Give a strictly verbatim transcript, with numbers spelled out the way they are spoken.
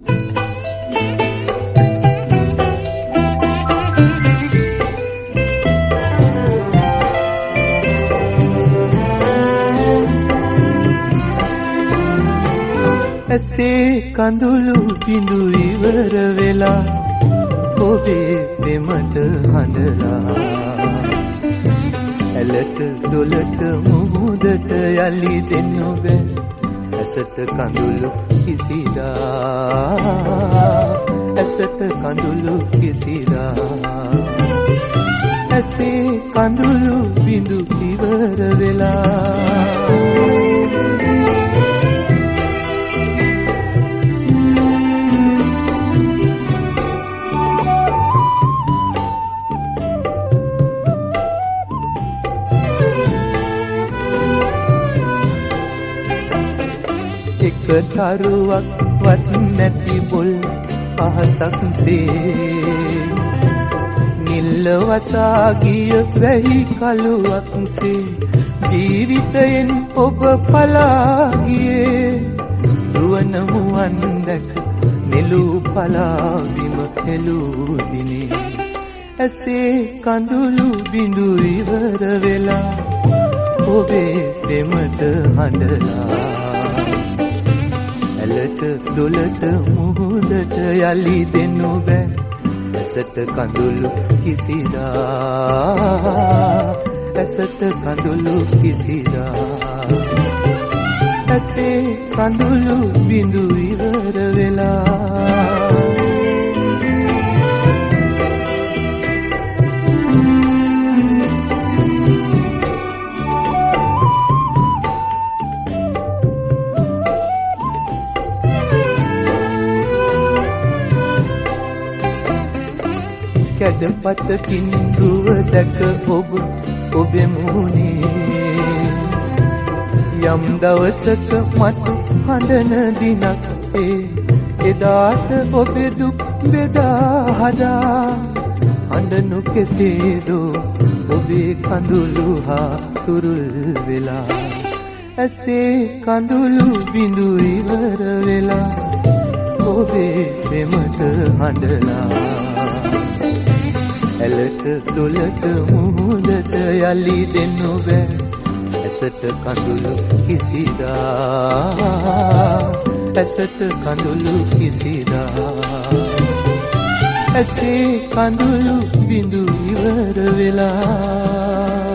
ඇසේ කඳුළු බිඳු ඉවර වෙලා ඔබේ පෙමට හඬලා ඇලට දොලට මුහුදට යලි දෙන්නු බෑ ඇසට කඳුළු කිසිදා ඇසට කඳුළු කිසිදා ඇසේ කඳුළු බිඳු ඉවර වෙලා තරුවක් වත් නැති බොල් අහසක් සේ නිල්ල වසා ගිය වැහි කළුවක් සේ ජීවිතයෙන් ඔබ පලා ගියේ රුවන මුවන් දැක නෙළූ පලා බිම හෙළූ දිනේ ඇසේ කඳුළු බිඳු ඉවර වෙලා ඔබේ පෙමට හඬලා ඇලට දොලට මුහුදට යලි දෙන්නු බෑ ඇසට කඳුළු කිසිදා ඇසට කඳුළු කිසිදා ඇසේ කඳුළු බිඳු ඉවර වෙලා කැඩපතකින් දුව දැක ඔබ ඔබේ මුහුණේ යම් දවසක මතු හඬන දිනක් ඒ එදාට ඔබේ දුක් බෙදා හදා හඬනු කෙසේදෝ ඔබේ කඳුළු හා තුරුල් වෙලා ඇසේ කඳුළු බිඳු ඉවර වෙලා ඔබේ පෙමට හඬලා ඇලට දොලට මුහුදට යලි දෙන්නු බෑ ඇසට කඳුළු කිසිදා ඇසට කඳුළු කිසිදා ඇසේ කඳුළු බිඳු ඉවර වෙලා